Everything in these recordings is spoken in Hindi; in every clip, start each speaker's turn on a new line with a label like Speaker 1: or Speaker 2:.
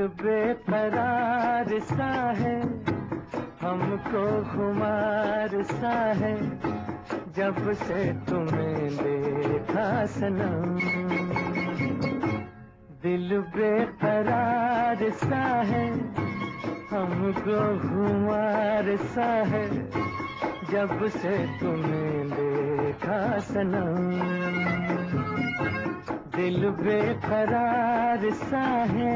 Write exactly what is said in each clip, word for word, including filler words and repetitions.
Speaker 1: बेकरार सा है, हमको खुमार सा है, जब से तुम्हें देखा सनम। दिल बेकरार सा है, हमको खुमार सा है, जब से तुम्हें देखा सनम। दिल बेकरार सा है।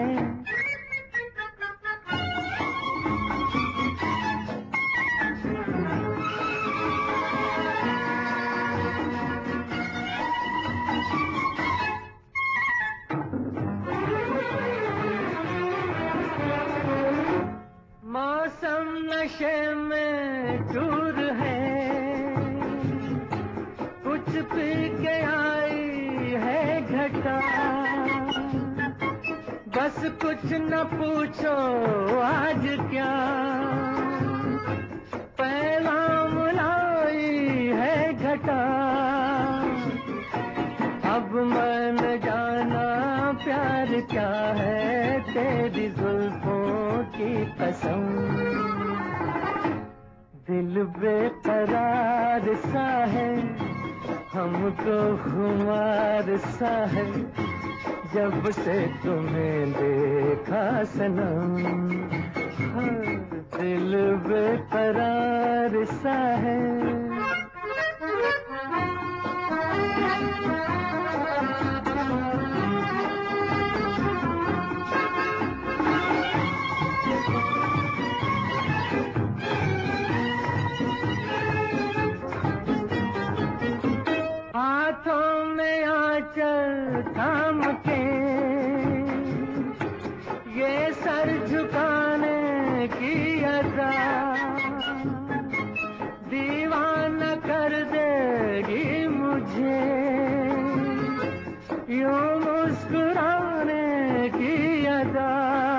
Speaker 1: मौसम नशे में चूर है, कुछ पी के आई है घटा। बस कुछ न पूछो आज क्या, पैगाम लाई है घटा। अब मन जाना प्यार क्या है, तेरी जुल्फों की कसम। दिल बेकरार सा है, हमको खुमार सा है, जब से तुम्हें देखा सनम। हाँ, दिल बेकरार सा है। हाथों में आंचल थाम के, ये सर झुकाने की अदा, दीवाना कर देगी मुझे, यूं मुस्कुराने की अदा।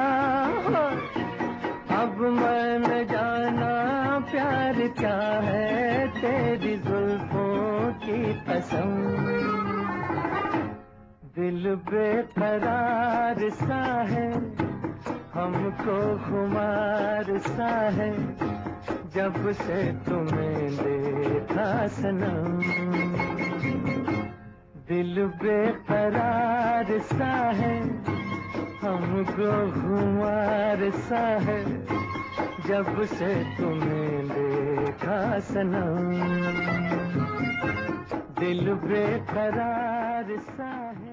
Speaker 1: अब मन जाना प्यार क्या है, तेरी जुल्फों की कसम। दिल बेकरार सा है, हमको खुमार सा है, जब से तुम्हें देखा सनम। दिल बेकरार सा है, हमको खुमार सा है, जब से तुम्हें देखा सनम। दिल बेकरार सा है।